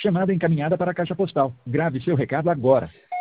Chamada encaminhada para a caixa postal. Grave seu recado agora.